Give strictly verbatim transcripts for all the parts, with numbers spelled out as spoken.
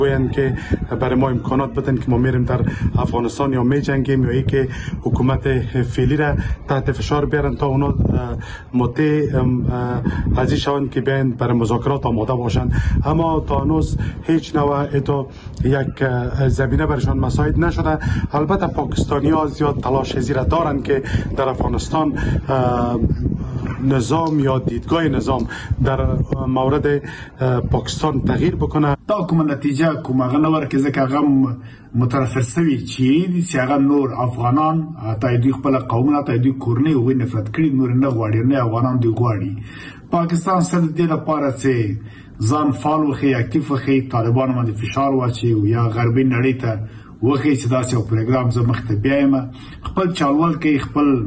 گویند که برای ما امکانات بدن که ما میریم در افغانستان یا می جنگیم یا ای که حکومت فعلی را تحت فشار بیارن تا اونا مطیع حاضر شوند که بیاین برای مذاکرات آماده باشند. اما تا هنوز هیچ نوع ایتو یک زمینه برشان مساعد نشده. البته پاکستانی ها زیاد تلاش زیرا دارند که در افغانستان نظام یا دیدگاه نظام در مورد پاکستان تغییر بکنه. دا کوم نتیجه کوم هغه نور کې ځکه هغه مترفر سوي چې چې هغه نور افغانان ته دوی خپل قومونه ته دوی کورنۍ وې نفرت کړي نور نه غواړي نه افغانان دوی غواړي. پاکستان سره د دې لپاره چې ځان فعال وخی اکټیو وخی طالبان باندې فشار واچي یا غربي نړۍ ته وخی چې دا یو پروګرام زمخته بیایم خپل چالوال کې خپل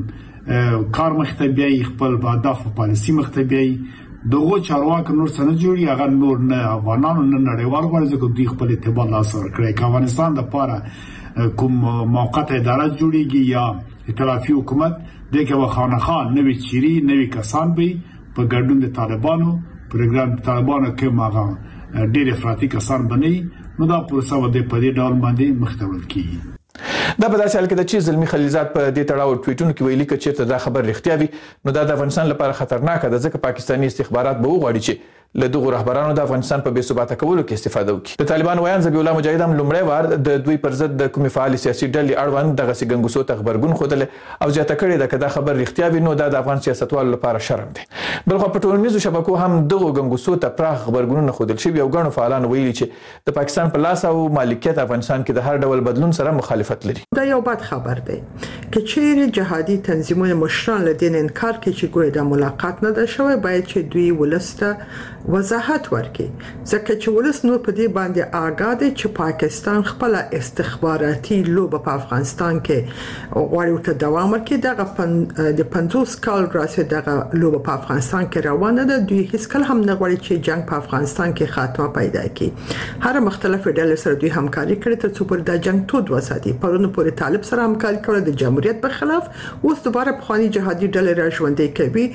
کار مخته بیاي خپل هدف او پالیسي مخته بیاي دغه چارواکو نور څنګه جوړي هغه نور نه افغانانو نه نړیوال ورځ کو دوی خپل اعتبار لاس ور کړی. افغانستان د پاره کوم موقت اداره جوړیږي یا ائتلافي حکومت دغه وخانه خان نوې چيري نوې کسان به په ګډون د طالبانو پروګرام طالبانو کې ماغه ډېر افراطي کسان بنئ نو دا پروسه و د پدې ډول باندې مختول کیږي. دا په داسې حال کې د چې زلمی خلیلزاد په دې تړاو ټویټونو کې ویلي چې چیرته دا خبر رښتیا وي نو دا د افغانستان لپاره خطرناک ده ځکه پاکستاني استخبارات به وغواړي چې له دغه رهبرانو د افغانستان په بې ثباته کولو کې استفاده وکړي. د طالبان ویان ذبیح الله مجاهد هم لومړی وار د دوی پر ضد د کومې فعال سیاسي ډلې اړوند دغه سګنګوسو ته خبرګون خوده او زیاته کړې ده که دا خبر رښتیا وي نو دا د افغان سیاستوالو لپاره شرم دی. بلخو په ټولنیزو شبکو هم دغه ګنګوسو ته پراخ خبرګونونه خوده شوي او ګڼو فعالانو ویلي چې د پاکستان په لاس او مالکیت افغانستان کې د هر ډول بدلون سره مخالفت لري. دا یو بد خبر دی که چیرې جهادي تنظیمونه مشران له دین انکار کوي چې ګویا د ملاقات نه ده شوی باید چې دوی ولسته وضاحت ورکړي ځکه چې ولس نور په دې باندې آگاه دي چې پاکستان خپل استخباراتي لوبه په افغانستان کې غواړي ته دوام ورکړي. دغه د پنځوس کال راځي دغه لوبه په افغانستان کې روانه ده. دوی هیڅ کله هم نه غواړي چې جنگ په افغانستان کې خاتمه پیدا کړي. هر مختلف ډلې سره دوی همکاري کړې تر څو پر د جنگ تود وساتي. پرونه پورې طالب سره همکاري کړې د جمهوریت په خلاف اوس دوباره په خواني جهادي ډلې را ژوندې کوي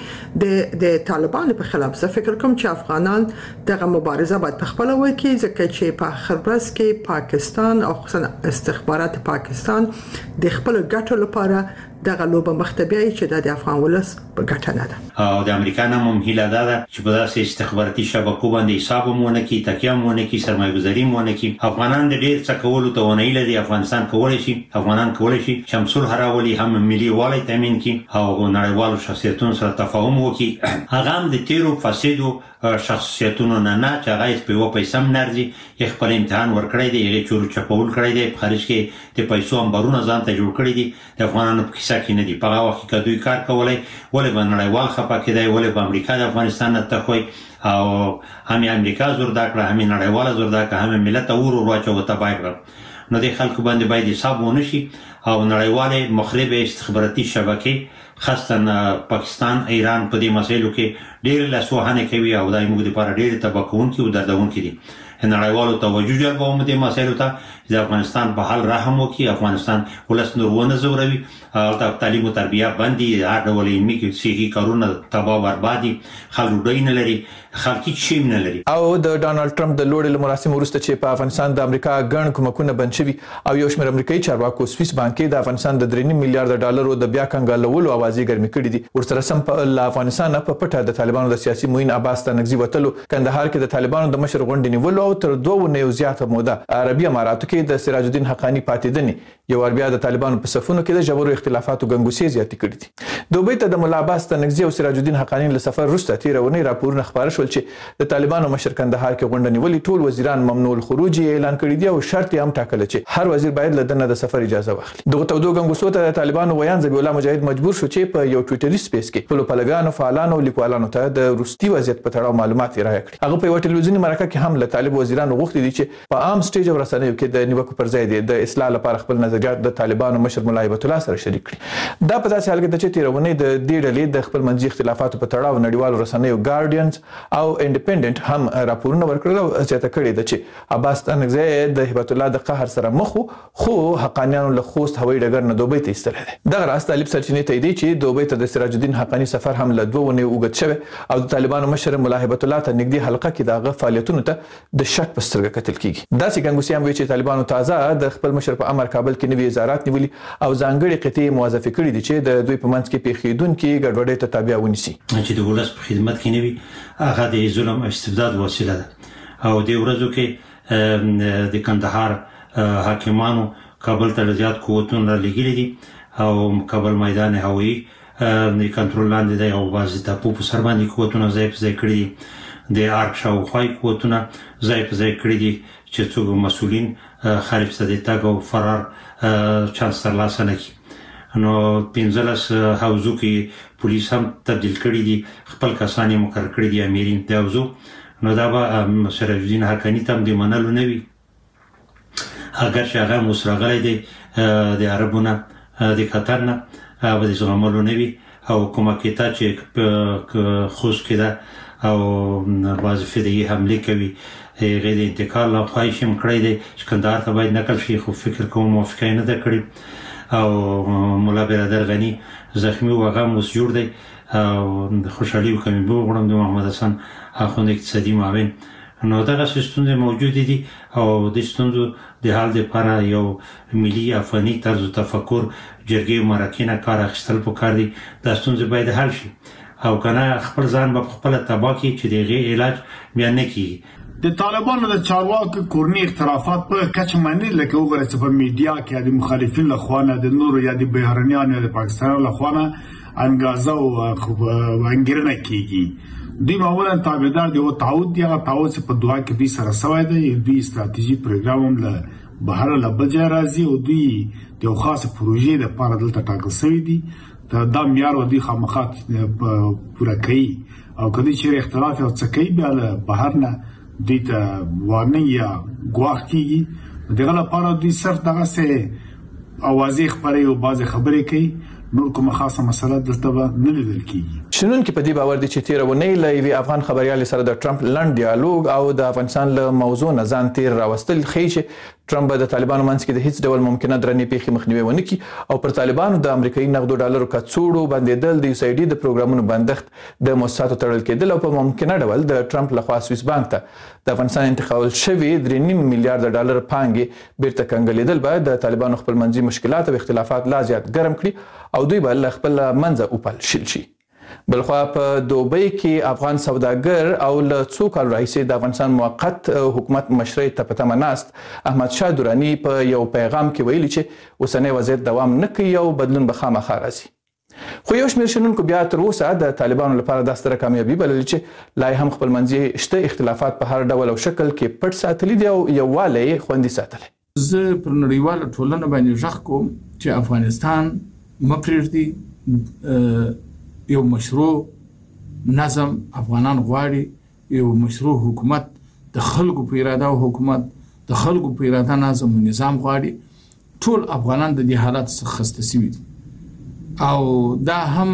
د د طالبانو په خلاف. زه فکر کوم چې افغانان دغه مبارزه باید په خپل وکړي ځکه چې په آخر ورځ کې پاکستان او خصوصا استخبارات پاکستان د خپل ګټو لپاره دغه لوبه مختبیه چې د افغان ولس په ګټه نه ده. او د امریکا هم هیله ده چې په داسې استخباراتي شبکو باندې حساب مونه کی تکیه مونه کی سرمایه‌گذاري مونه کی افغانان د ډیر څه کولو ته ونې لري. افغانستان کولای شي افغانان کولای شي شمسول هراولي هم ملي والي تامین کی او نړیوالو شخصیتونو سره تفاهم وکړي. هغه هم د تیرو فسادو شخصیتونو نه نه چې هغه په یو پیسې هم نرځي خپل امتحان ورکړی دی هغه چور چپول کړی دی خارج کې د پیسو امبارونه ځان ته جوړ کړی دي. د افغانانو په کیسه کې نه دی په هغه وخت کې دوی کار کولای ولې به نړیوال خپه کېدای ولې به امریکا د افغانستان نه تخوي او هم امریکا زور دا کړه هم نړیوال زور دا کړه هم ملت اور ورواچو تبای کړ. نو د خلکو باندې باید حساب ونشي او نړیوال مخرب استخباراتي شبکې خاصه پاکستان ایران په دې مسایلو کې ډېر لاسوهنه کوي او دای موږ لپاره ډېر تبکون کې او دردون کې دي. نړیوالو توجه جلبوم دې مسایلو ته د افغانستان په حال رحم وکړي. افغانستان ولس نور ونه زوروي او تعلیم او تربیه باندې هر ډول علمي کې صحي کارونه تباہ بربادي خلک ډوډۍ نه لري خلک شي نه لري. او د ډانلډ ټرمپ د لوړ مراسم وروسته چې په افغانستان د امریکا ګڼ کومکونه بند شوي او یو شمېر امریکایي چارواکو سویس بانک د افغانستان د درې میلیارډ ډالرو د بیا کنګالولو اوازې ګرمې کړې دي. ورسره سم په افغانستان په پټه د طالبانو د سیاسي موین عباس تنګزي وتلو کندهار کې د طالبانو د مشر غونډې نیولو او تر دوه نه زیاته موده عربي اماراتو کې د سراج الدین حقانی پاتېدنې یو ور بیا د طالبانو په صفونو کې د جبرو اختلافاتو ګنګوسې زیاتې کړې دي. دوبۍ ته د مولا عباس تنګزي او سراج الدین حقانی له سفر وروسته تیرونې راپورونه خبر شول چې د طالبانو مشر کندهار کې غونډه نیولې ټول وزیران ممنوع الخروج اعلان کړی دی او شرط یې هم ټاکل چې هر وزیر باید له دنه د سفر اجازه واخلي. دغه تودو ګنګوسو ته د طالبانو ویان ذبیح الله مجاهد مجبور شو چې په یو ټویټري سپیس کې خپل پلویانو فعالانو او لیکوالانو ته د روسي وضعیت په تړاو معلومات راغی کړي. هغه په یو ټلویزیوني مرکه کې هم له طالب وزیرانو غوښتي دي چې په عام سټیج او رسنیو کې د نیوکو پر ځای د اصلاح لپاره خپل نظر نظریات د طالبانو مشر ملا هیبت الله سره شریک کړي. دا په داسې حال کې ده چې تیرونی د دې ډلې د خپل منځي اختلافاتو په تړاو نړیوالو رسنیو ګارډینز او انډیپندنت هم راپورونه ورکړل او زیاته کړې ده چې عباس ستانکزی د هیبت الله د قهر سره مخ خو حقانیانو له خوست هوایي ډګر نه دوبۍ ته ایستلی دی. دغه راز طالب سرچینې تاییدوي چې دوبۍ ته د سراج الدین حقاني سفر هم له دوه اونیو اوږد شوی او د طالبانو مشر ملا هیبت الله ته نږدې حلقه کې د هغه فعالیتونو ته د شک په سترګه کتل کیږي. داسې ګنګوسیان وایي چې طالبانو تازه د خپل مشر په امر کابل کې نوي وزارات نیولي او ځانګړي قطعې موظفې کړي دي چې د دوی په منځ کې پیښیدونکي ګډوډۍ ته تابع ونیسي. چې د ولس په خدمت کې نه وي هغه د ظلم او استبداد وسیله ده او د ورځو کې د کندهار حاکمانو کابل ته زیات قوتونه لګیلي دي او کابل میدان هوایي د کنټرول لاندې دی او بعضې ټاپو په سر باندې قوتونه ځای په ځای کړي دي. د ارګ شاوخوا قوتونه ځای په ځای کړي دي چې څوک مسؤلین خارج ته د تګ او فرار چانس ترلاسه نه کړي. نو پنځلس حوزو کې پولیس هم تبدیل کړي دي، خپل کسان یې مقرر کړي دي امیرین د حوزو. نو دا به سراج الدین حقاني ته هم د منلو نه وي اگر چې هغه هم اوس راغلی دی د عربو نه د قطر نه به د زغملو نه وي او کومه کیتا چې خوست کې ده او بعضې فدایي حملې کوي هغې د انتقال او خواهش هم کړی دی چې کندهار ته باید نقل شي، خو فکر کوم موافقه یې نه ده کړې. او ملا برادر غني زخمی و هغه هم اوس جوړ دی او خوشحالي وکړم وغواړم د محمد حسن اخوند اقتصادي معاون. نو دغه ستونزې موجودې دي او د ستونزو د حل دپاره یو ملي افغاني طرز تفکر جرګې مرکې نه کار اخیستل پکار دي. دا ستونزې باید حل شي او کنه خپل ځان به خپله تباه کړي چې د هغې علاج بیا نه کېږي. د طالبانو د چارواکو کورني اختلافات په کچه باندې لکه وګوره چې په میډیا کې د مخالفین لخوا نه د نورو یا د بهرنیانو یا د پاکستان لخوا نه انګازه او انګیرنه کیږي. دوی معمولا تابعدار دی او تعهد دی، هغه تعهد چې په دعا کې دوی سره سوی دی. دوی استراتیژي پروګرام هم له بهر له بل ځای راځي او دوی د یو خاصه پروژې لپاره دلته ټاکل شوي دي. دا معیار و دوی خامخا پوره کوي او که دوی چیرې اختلاف یو څه کوي بیا له بهر نه دوی ته وارننګ یا ګواښ کیږي. دغه لپاره دوی صرف دغسې اوازې خپروي او بعضې خبرې کوي، نور کومه خاصه مسله دلته به نه لیدل کیږي. شنونکي په دې باور دي چې تېره اونۍ له یوې افغان خبریالې سره د ټرمپ لنډ ډیالوګ او د افغانستان له موضوع نه ځان تېر راوستل ښیي چې ټرمپ به د طالبانو منځ کې د هیڅ ډول ممکنه درنې پیښې مخنیوی ونه کړي او پر طالبانو د امریکایي نغدو ډالرو کڅوړو بندېدل، د یو سی ډي د پروګرامونو بندښت، د مؤسساتو تړل کېدل او په ممکنه ډول د ټرمپ لخوا سویس بانک ته د افغانستان انتقال شوي درې نیم میلیارډ ډالر پانګې بیرته کنګلېدل به د طالبانو خپل منځي مشکلات او اختلافات لا زیات ګرم کړي او دوی به له خپل منځه وپالشل شي. بلخوا په دوبۍ کې افغان سوداګر او له څو کال راهیسې د افغانستان موقت حکومت مشرۍ ته په تمه ناست احمد شاه دراني په یو پیغام کې ویلي چې اوسنی وضعیت دوام نه کوي او بدلون به خامخا راځي. خو یو شمېر شنونکو بیا تر اوسه د طالبانو لپاره دا ستره کامیابي بللې چې لا هم خپل منځي شته اختلافات په هر ډول او شکل کې پټ ساتلي دي او یووالی یې خوندي ساتلی. زه پر نړیواله ټولنه باندې غږ کوم چې افغانستان مه پرېږدي. یو مشروع نظم افغانان غواړي، یو مشروع حکومت د خلکو په اراده او حکومت د خلکو په اراده نظم او نظام غواړي. ټول افغانان د دې حالات څخه خسته شوي دي او دا هم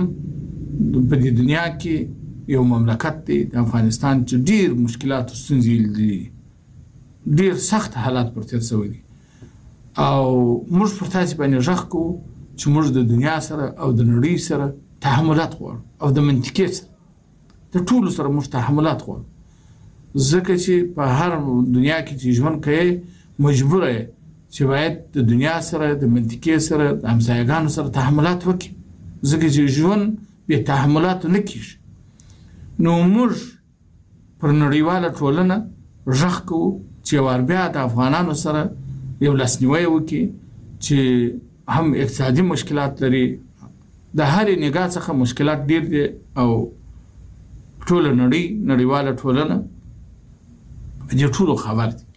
په دې دنیا کې یو مملکت دی د افغانستان چې ډیر مشکلات او ستونزې لري، ډیر سخت حالات پر تیر شوي دي او موږ پر تاسې باندې غږ کوو چې موږ د دنیا سره او د نړۍ سره تحملات غواړو او د منطقې سره د ټولو سره موږ تحملات غواړو، ځکه چې په هر دنیا کې چې ژوند کوي مجبوره یې چې باید د دنیا سره د منطقې سره د همسایګانو سره تحملات وکړي، ځکه چې ژوند بې تحملاتو نه کېږي. نو موږ پر نړیواله ټولنه غږ کوو چې یو وار بیا د افغانانو سره یو لاسنیوی وکړي چې هم اقتصادي مشکلات لري، د هرې نگاه څخه مشکلات ډیر دي او ټوله نړۍ نړیواله ټولنه په دې ټولو خبر دي.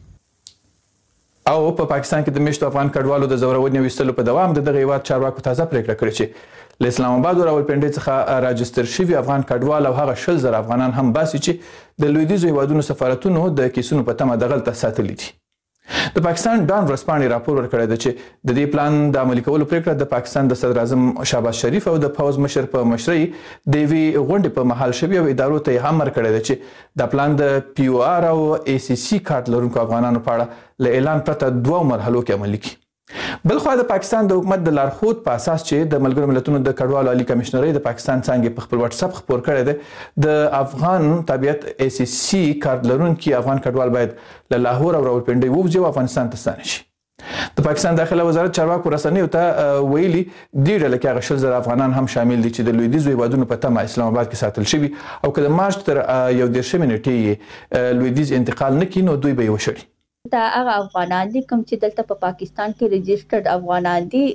او په پاکستان کې د میشتو افغان کډوالو د زورونې ویستلو په دوام د دغه هیواد چارواکو تازه پریکړه کړې چې له اسلام آباد او راولپنډۍ څخه راجستر شوي افغان کډوال او هغه شل زره افغانان هم باسي چې د لویدیځو هیوادونو سفارتونو د کیسونو په تمه دغلته ساتلي دي. د پاکستان ډان ورسپانې راپور ورکړی دی چې د دې پلان د عملي کولو پریکړه د پاکستان د صدر اعظم شهباز شریف او د پوز مشر په مشرۍ د یوې غونډې په مهال شوي او ادارو ته یې هم ورکړی دی چې دا پلان د پی او آر او ای سی سی کارت لرونکو افغانانو په اړه له اعلان پرته دوه مرحلو کې عملي کړي. بلخوا د پاکستان د حکومت د لارښود په اساس چې د ملګرو ملتونو د کډوالو عالی کمشنرۍ د پاکستان څانګې په خپل واتس اپ خبر کړی دی د افغان تابعیت ای سی سی کارت لرونکي افغان کډوال باید له لاهور او راولپنډۍ ووځي او افغانستان ته ستانه شي. د پاکستان داخله وزارت چارواکو رسنیو ته ویلي دې ډله کې هغه شل زره افغانان هم شامل دي چې د لویدیځو هیوادونو په تمه اسلام آباد کې ساتل شوي او که د مارچ تر یو دېرشمې نېټې لویدیځ انتقال نه کړي نو دوی به یې وشړي. دا هغه افغانان دي کوم چې دلته په پاکستان کې ريجسترډ افغانان دي.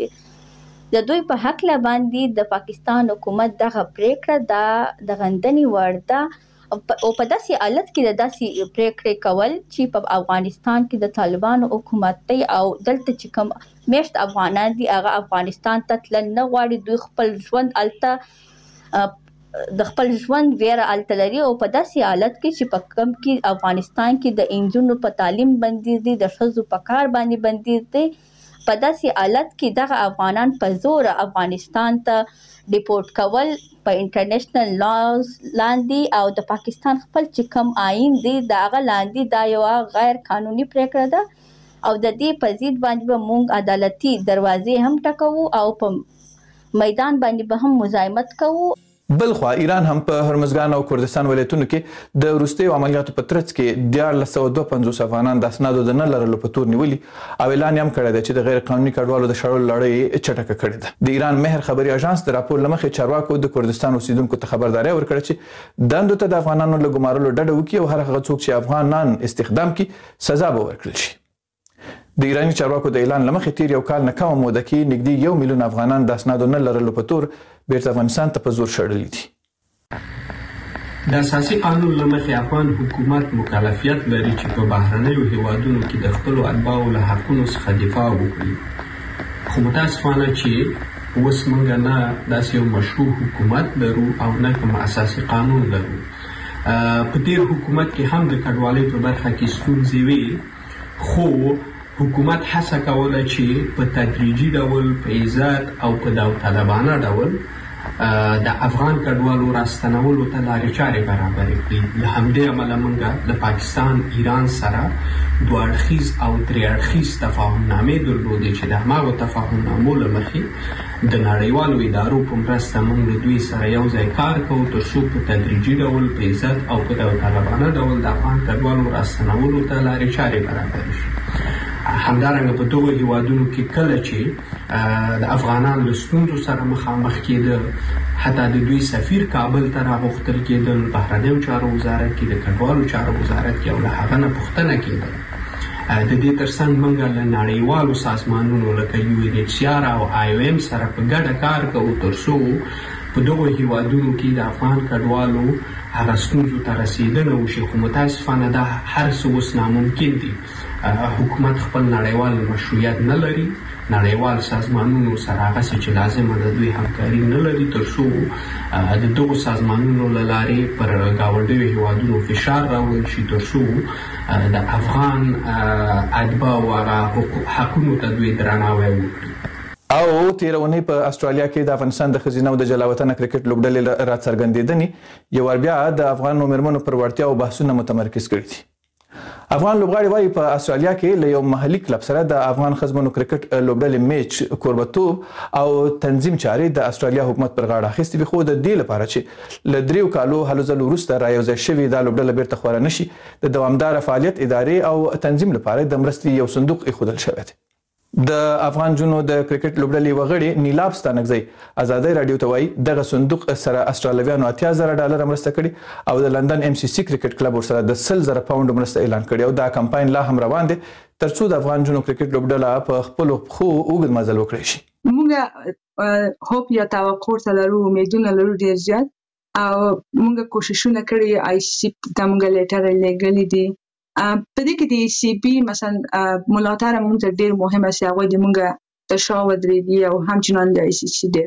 د دوی په حق لا باندې د پاکستان حکومت دغه پریکړه دا د غندنې وړ ده او په داسې حالت کې د داسې پریکړې کول چې په افغانستان کې د طالبانو حکومت دی او دلته چې کوم میشت افغانان دي هغه افغانستان ته تلل نه غواړي. دوی خپل ژوند الته د خپل ژوند ویره الته لري او په داسې حالت کې چې په کوم کې افغانستان کې د انجونو په تعلیم بندیز دي د ښځو په کار باندې بندیز دي. په داسې حالت کې دغه افغانان په زور افغانستان ته ډیپورټ کول په انټرنیشنل لاز لاندې او د پاکستان خپل چې کوم آئین دی دا هغه لاندې دا یو غیر قانوني پریکړه ده او د دې په ضد باندې به موږ عدالتي دروازې هم ټکوو او په میدان باندې به هم مزاحمت کوو. بلخوا ایران هم په هرمزګان او کردستان ولایتونو کې د وروستیو عملیاتو په ترڅ کې دیارلس سوه دوه پنځوس افغانان د اسنادو د نه لرلو په تور نیولي او اعلان یې هم کړی دی چې د غیر قانوني کډوالو د شړلو لړۍ چټکه کړې ده. د ایران مهر خبري اژانس د راپور له مخې چارواکو د کردستان اوسیدونکو ته خبرداری ورکړه چې دندو ته د افغانانو له ګمارلو ډډه وکړي او هر هغه څوک چې افغانان استخدام کړي سزا به ورکړل شي. د ایراني چارواکو د اعلان له مخې تیر یو کال نه کمه موده کې نږدې یو میلیون افغانان د اسنادو نه لرلو په تور بیرته افغانستان ته په زور شړلي دي. د اساسي قانون له مخې افغان حکومت مکلفیت لري چې په بهرنیو هیوادونو کې د خپلو اتباعو له حقونو څخه دفاع وکړي. خو متاسفانه چې اوس موږ نه داسې یو مشروع حکومت لرو او نه کوم اساسي قانون لرو. په تیر حکومت کې هم د کډوالۍ په برخه کې ستونزې وې خو حکومت هڅه کوله چې په تدریجي ډول په عزت او په داوطلبانه ډول د افغان کډوالو راستنولو ته لارې چارې برابرې کړي. له همدې امله موږ د پاکستان ایران سره دوه اړخیز او درې اړخیز تفاهمنامې درلودې چې د هماغو تفاهمنامو له مخې د نړیوالو ادارو په مرسته موږ د دوی سره یو ځای کار کوو تر څو په تدریجي ډول په عزت او په داوطلبانه ډول د افغان کډوالو راستنولو ته لارې چارې برابرې شي. همدارنګه په دغو هیوادونو کې کله چې د افغانان له ستونزو سره مخامخ کېدل حتی د دوی سفیر کابل ته راغوښتل کېدل بهرنیو چارو وزارت کې د کډوالو چارو وزارت کې او له هغه نه پوښتنه کېدل. د دې ترڅنګ موږ له نړیوالو سازمانونو لکه یو ان ایچ سی آر او آی او ایم سره په ګډه کار کوو تر څو په دغو هیوادونو کې د افغان کډوالو هغه ستونزو ته رسېدنه وشي. خو متاسفانه دا هر څه اوس ناممکن دي. حکومت خپل نړیوال مشروعیت نه لري، نړیوال سازمانونو سره هغسې چې لازمه د دوی همکاري نه لري تر څو د دغو سازمانونو له لارې پر ګاونډیو هیوادونو فشار راوړل شي تر څو د افغان اتباعو هغه حقونو ته دوی درناوی وکړي. او تیرونی په استرالیا کې د افغانستان د ښځینه او د جلاوطنه کرکټ لوبډلې راڅرګندېدنې یو وار بیا د افغان میرمنو پر وړتیاو بحثونه متمرکز کړي دي. افغان لوبغاړي وايي په استرالیا کې له یو محلي کلب سره د افغان ښځمنو کرکټ لوبډلې میچ کوربتوب او تنظیم چارې د استرالیا حکومت پر غاړه اخیستې وي، خو د دې لپاره چې له دریو کالو هلو ځلو وروسته رايوځای شوې دا لوبډله بیرته خپره نشي د دوامداره فعالیت ادارې او تنظیم لپاره د مرستې یو صندوق ایښودل شوی دی. د افغان جنو د کرکټ لوبډلې وغړي نیلاب ستانکزی ازادي رادیو ته وایي دغه صندوق سره استرالیویانو اتیا زره ډالر مرسته کړي او د لندن ایم سی سی کرکټ کلب ورسره د سل زره پاونډ مرسته اعلان کړي او دا کمپاین لا هم روان دی ترڅو د افغان جنو کرکټ لوبډله په خپل خو اوږد مزل وکړي شي. موږ هوپ یا توقع لرو، امیدونه لرو ډیر زیات او موږ کوششونه کړي آی سی ته موږ لیټر لګلې دي. په دې کې د سی بي مثلا ملاتړ موږ ډیر مهمه سي هغه د موږ تشاور درېږي او همچنان د ای سی سی ډیر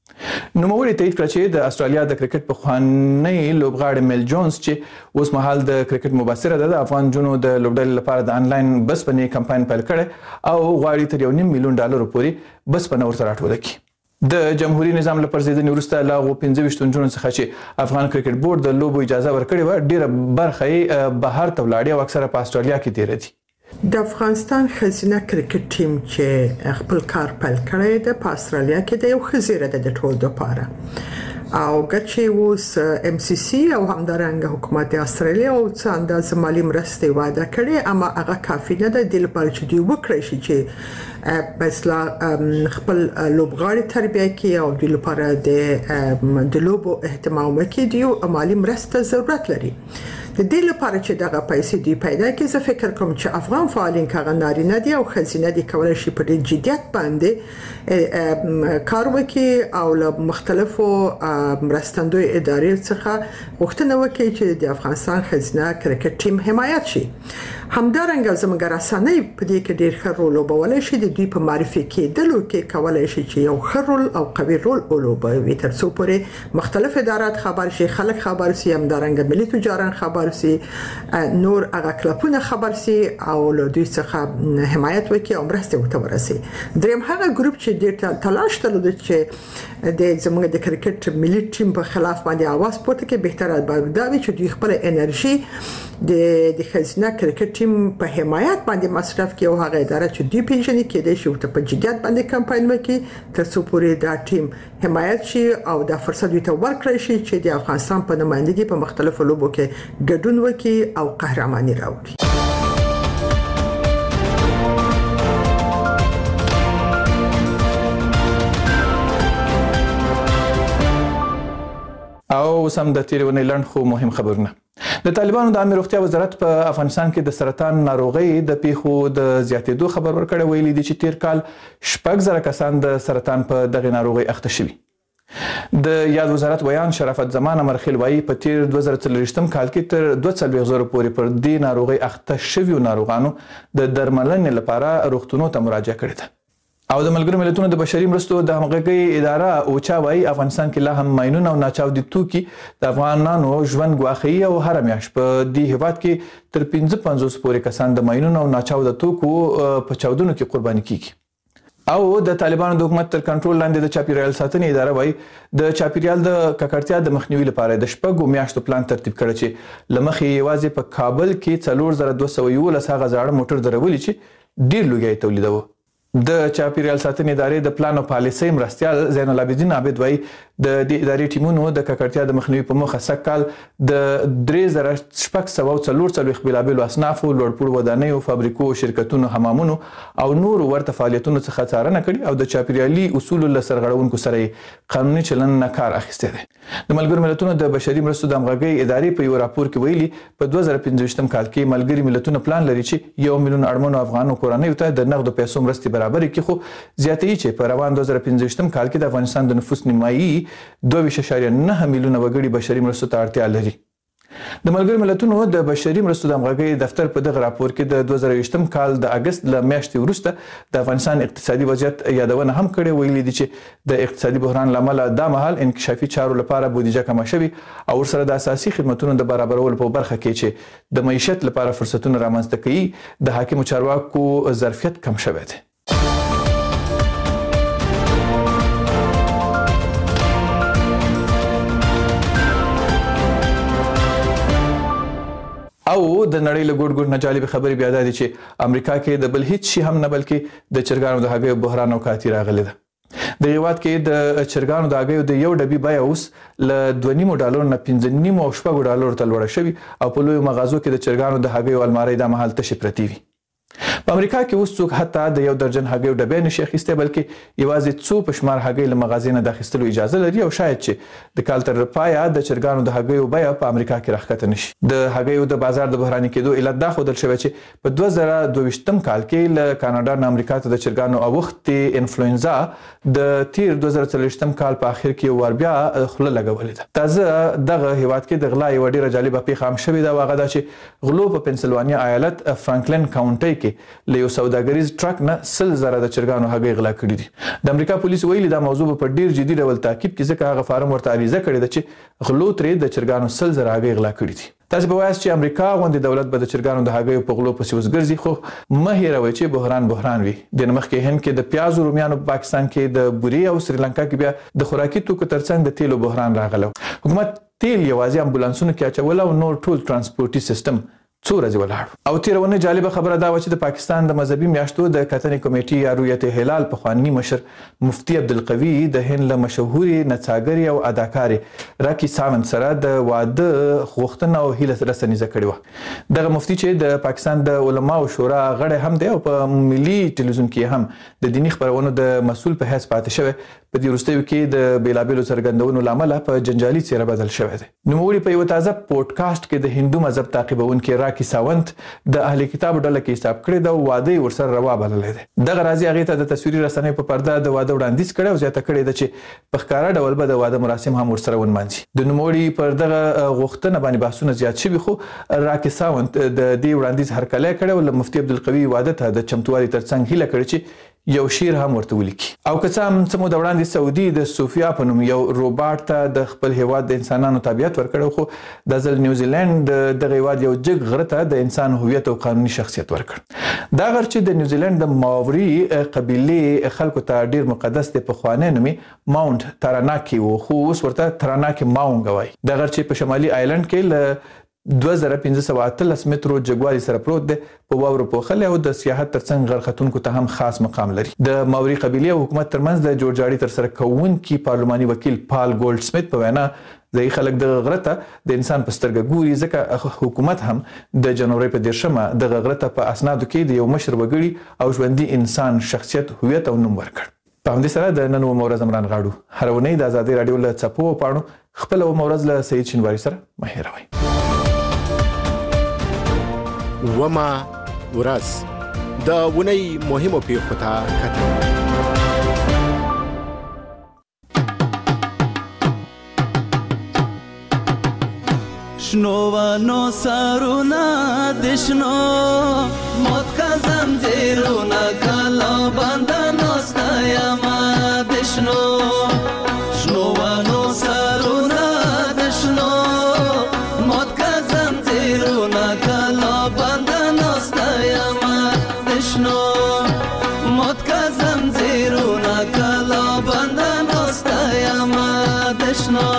نوموړي تایید کړ چې د استرالیا د کرکټ پخوانی لوبغاړی میل جونز چې اوس مهال د کرکټ مبصره ده د افغان جنو د لوبډلې لپاره د انلاین بسپنې کمپاین پیل کړي او غواړي تر یو نیم میلیون ډالر پورې بسپنه ورته راټوله کړي د جمهوریت نظام لپاره زیاتنې وروسته لا غو پنځه ویشت نجونو څخه چې افغان کرکټ بورډ د لوبو اجازه ورکړې و ډیره برخه یې بهر ته ولاړې او اکثره په استرالیا کې تیره دي د افغانستان ښځینه کرکټ ټیم چې خپل کار پیل کړی دی په استرالیا کې د یو خزیره د ټول لپاره او ګچې اوس ام سی سی او همدارنګه حکومت استرالیا او څه اندازه مالی مرستې وعده کړې اما هغه کافي نه ده د لپاره چې دوی وکړي شي چې مثلا خپل لوبغاړي تربیه کوي او د لپاره د د لوبو اهتمام کوي دی مالی مرسته ضرورت لري د دې لپاره چې دغه پیسې دی پیدا کړي زه فکر کوم چې افغان فعالین کاغه نارینه دي او خزینه دي کولای شي په ډېر جديت باندې کار وکړي او له مختلفو مرستندوی ادارې څخه غوښتنه وکړي چې د افغانستان خزینه کرکټ ټیم حمایت شي همدارنګه زموږ رسنۍ په دې کې ډېر ښه رول وبولای شي د دوی په معرفي کېدلو کې کولای شي چې یو ښه رول او قوي رول ولوبوي تر څو پورې مختلف ادارات خبر شي خلک خبر شي همدارنګه ملي تجاران خبر سي نور هغه کلپونه خبر سي او له دوی څخه حمایت وکړي او مرسته وته ورسي دریم هغه ګروپ چې د تلاش تلو چې د زموږ د کرکټ ملي ټیم په خلاف باندې आवाज پورته کې بهتره به دا وي چې دوی خپل انرژي د د خزینه کرکټ ټیم په حمایت باندې مصرف کوي او هغه اداره چې دوی پیژني کې د شو ته په جديت باندې کمپاین وکړي تر څو پورې دا ټیم حمایت شي او دا فرصت دوی ته ورکړي شي چې د افغانستان په نمائندګۍ په مختلفو لوبو کې ګډون وکړي او قهرماني راوړي او سم د تیرونې لړن خو مهم خبرونه د طالبانو د عامه روغتیا وزارت په افغانستان کې د سرطان ناروغي د پیښو د زیاتېدو خبر ورکړی ویلي دي چې تیر کال شپږ زره کسان د سرطان په دغه ناروغي اخته شوي د یاد وزارت ویان شرافت زمان امرخیل وایي په تیر دوه زره څلوېښتم کال کې تر دوه څلوېښت زره پورې پر دې ناروغي اخته شویو ناروغانو د درملنې لپاره روغتونونو ته مراجعه کړې ده او د ملګرو ملتونو د بشري مرستو د همغږۍ اداره اوچا وایي افغانستان کې لا هم ماینونه او ناچاودي توکي د افغانانو ژوند ګواښي او هر میاشت په دې هیواد کې تر پنځه پنځوس پورې کسان د ماینونو او ناچاوده توکو په چاودنو کې قرباني کیږي او د طالبانو د حکومت تر کنټرول لاندې د چاپیریال ساتنې اداره وایي د چاپیریال د ککړتیا د مخنیوي لپاره د شپږو میاشتو پلان ترتیب کړی چې لمخې یوازې په کابل کې څلور زره دوه سوه یولس هغه زاړه موټر درولي چې ډیر لوګي تولیدوه د چاپیریال ساتنې ادارې د پلان او پالیسۍ مرستیال زین العابدین عابد وایي د دې ادارې ټیمونو د ککړتیا د مخنیوي په موخه سږ کال د درې زره شپږ سوه او څلور څلوېښت بېلابېلو اصنافو لوړپوړو ودانیو فابریکو شرکتونو حمامونو او نورو ورته فعالیتونو څخه څارنه کړې او د چاپیریالي اصولو له سرغړونکو سره یې قانوني چلند نه کار اخیستی دی د ملګرو ملتونو د بشري مرستو د همغږۍ ادارې په یو راپور کې ویلي په دوه زره پنځه ویشتم کال کې ملګري ملتونه پلان لري چې یو میلیون اړمنو افغانو کورنیو ته د نغدو پیسو مرستې برابرې کړي خو زیاتې چې په روان دوه زره پنځه ویشتم کال کې د افغانستان د نفوس نیمایي دوه ویشت اعشاریه نه میلیونه وګړي بشري مرستو ته اړتیا لري د ملګرو ملتونو د بشري مرستو د همغږۍ دفتر په دغه راپور کې د دوه زره ویشتم کال د اگست له میاشتې وروسته د افغانستان اقتصادي وضعیت یادونه هم کړې ویلي دي چې د اقتصادي بحران له امله دا مهال انکشافي چارو لپاره بودیجه کمه شوې او ورسره د اساسي خدماتو د برابرولو په برخه کې چې د معیشت لپاره فرصتونه رامنځته کوي د حاکمو چارواکو ظرفیت کم شوی دی او د نړۍ له ګوټ ګوټ نه جالب خبرې بیا دا دي چې امریکا کې د بل هیڅ شي هم نه بلکې د چرګانو د هګیو بحران او کاتی راغلی ده د هیواد کې د چرګانو د هګیو د یو ډبي بیه اوس له دوه نیمو ډالرو نه پنځه نیمو او شپږو ډالرو ته لوړه شوې او په لویو مغازو کې د چرګانو د هګیو المارۍ دا مهال تشې پرتې وي په امریکا کې اوس څوک حتی د یو درجن هګیو ډبې نشي اخیستی بلکې یوازې څو په شمار هګۍ له مغازې نه د اخیستلو اجازه لري او شاید چې د کال تر پایه د چرګانو د هګیو بیه په امریکا کې راښکته نشي د هګیو د بازار د بحراني کېدو علت دا ښودل شوی چې په دوه زره دوه ویشتم کال کې له کاناډا نه امریکا ته د چرګانو اوښتې انفلوئنزا د تیر دوه زره څلوېښتم کال په اخر کې ور بیا خوله لګولې ده تازه دغه هیواد کې د غلا یوه ډېره جالبه پیښه هم شوې ده او هغه دا چې غلو په پنسلوانیا ایالت فرانکلن کاونټي کې کې له یو سوداګریز ټرک نه سل زره د چرګانو هګۍ غلا کړي دي. د امریکا پولیس ویلي دا موضوع په ډیر جدي ډول تعقیب کې ځکه هغه فارم ورته عریضه کړې ده چې غلو ترې د چرګانو سل زره هګۍ غلا کړي دي. تاسو به وایاست چې امریکا غوندې دولت به د چرګانو د هګیو په غلو پسې وزګرځي، خو مه هیروئ چې بحران بحران وي. د مخکې هند کې د پیاز او رومیانو په پاکستان کې د بوري او سریلانکا کې بیا د خوراکي توکو ترڅنګ د تیلو بحران راغلی. حکومت تیل یوازې امبولانسونو کې اچول او نور ټول ترانسپورتي سیستم څو ورځې ولاړ. او تیرونه جالبه خبره دا و چې د پاکستان د مذهبي میاشتو د کتنې کمیټې یا رویت هلال پخوانی مشر مفتی عبدالقوي د هند له مشهوري نڅاګرې او اداکارې راکی ساونت سره د واده غوښتنه او هیله رسنیزه کړې وه. دغه مفتی چې د پاکستان د علماو شورا غړی هم دی او په ملي ټلویزیون کې هم د دینی خبرونو د مسؤل په حیث پاتې شوی، په دې وروستیو کې د بیلابیلو څرګندونو له امله په جنجالي څیره بدل شوی دی. نوموړي په یو تازه پودکاسټ کې د هندو مذهب تعقیبونکي راکی ساونت د اهل کتاب ډله کې حساب کړی دا واده ورسره روا بللی دی. دغه راځي هغې ته د تصویري رسنیو په پرده د واده وړاندیز کړی او زیاته کړې ده چې په ښکاره ډول به د واده مراسم هم ورسره ونمانځي. د نوموړي پر دغه غوښتنه باندې بحثونه زیات شوي، خو راکی ساونت د دې وړاندیز هرکلی کړی او له مفتی عبدالقوي واده ته د چمتووالي ترڅنګ هیله کړې چې یو شعر هم ورته ولیکي. او که څه هم څه موده وړاندې سعودي د صوفیا په نوم یو روباټ ته د خپل هیواد د انسانانو تابعیت ورکړی، خو د ځل نیوزیلند دغه هیواد یو جګ غره ته د انسان هویت او قانوني شخصیت ورکړ. دا غر چې د نیوزیلند د ماوري قبیلې خلکو ته ډیر مقدس دی، پخوانی نوم یې ماونټ تاراناکي و، خو اوس ورته تراناکي ماونګ وایي. دا غر چې په شمالي آیلند کې له دوه زره پنځه سوه اتلس مترو جګوالي سره پروت دی، په واورو پوښلی او د سیاحت ترڅنګ غر ختونکو ته هم خاص مقام لري. د ماوري قبیلې او حکومت ترمنځ د جوړجاړي ترسره کوونکي پارلماني وکیل پال ګولډ سمیت په وینا ځایي خلک دغه غره ته د انسان په سترګه ګوري، ځکه حکومت هم د جنوري په دېرشمه دغه غره ته په اسنادو کې د یو مشر وګړي او ژوندي انسان شخصیت هویت او نوم ورکړ. په همدې سره د نن اومه ورځ عمران غاړو هره اونۍ د ازادۍ راډیو له څپو او پاڼو خپله اومه ورځ له سعید شینواري سره مه هېروئ. وما ورځ د اونۍ مهمو پیښو ته کتل. شنو ونو سرونه د شنو موت کا زنجیرونه کلا بند نسته یما د شنو شنو ونو سرونه د شنو موت کا زنجیرونه کلا بند نسته یما د شنو موت کا زنجیرونه کلا بند نسته یما د شنو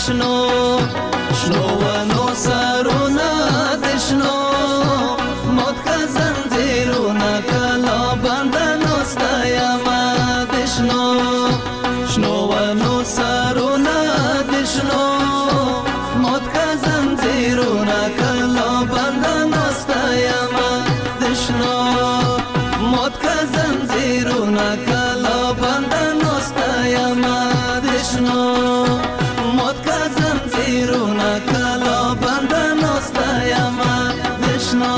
دشنو شنو ونو سرونه دشنو موت کا زنجیرونه کلا بندنو ستایما دشنو شنو ونو سرونه دشنو موت کا زنجیرونه کلا بندنو ستایما دشنو موت کا زنجیرونه کلا بندنو ستایما دشنو موت کا زنجیرونه کلا بندنو ستایما دشنو.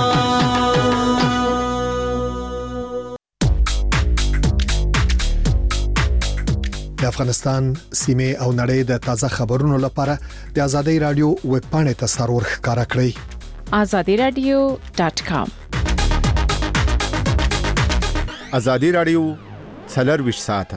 د افغانستان سیمه او نړۍ د تازه خبرونو لپاره د ازادي رادیو ویب پاڼې ته سرور ښکارا کړئ azadi radio dot com. ازادي رادیو څلور ساعته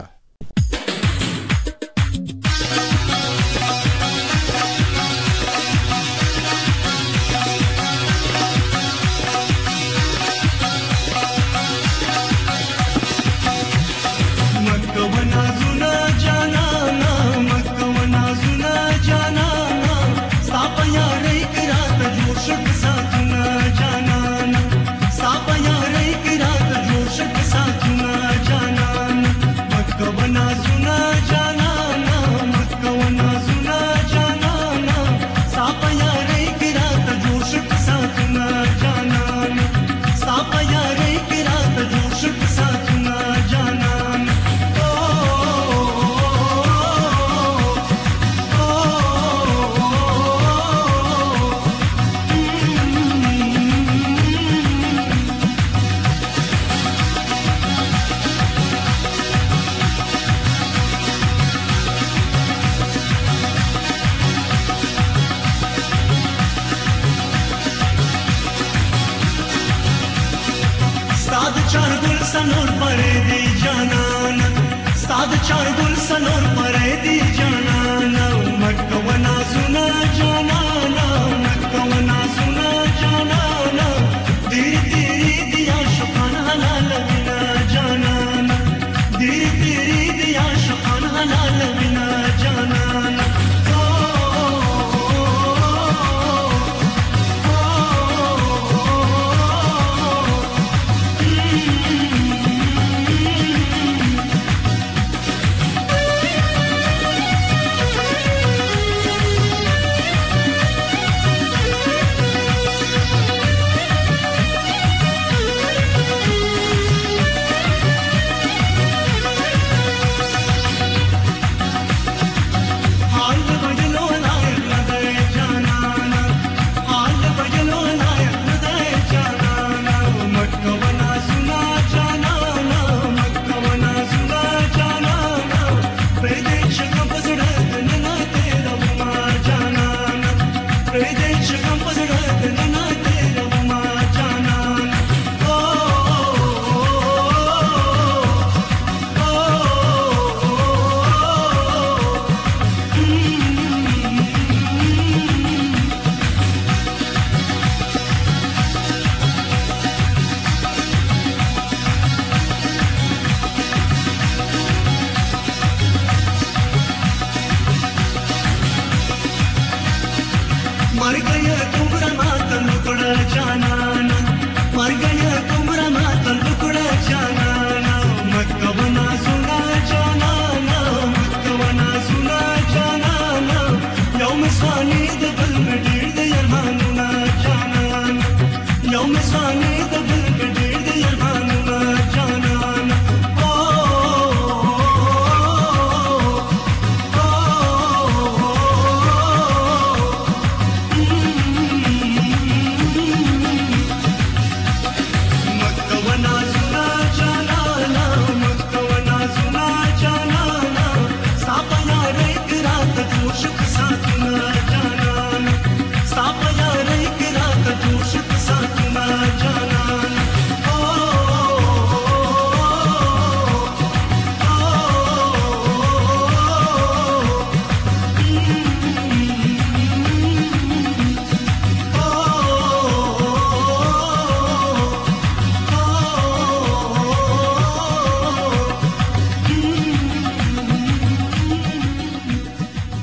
Sunny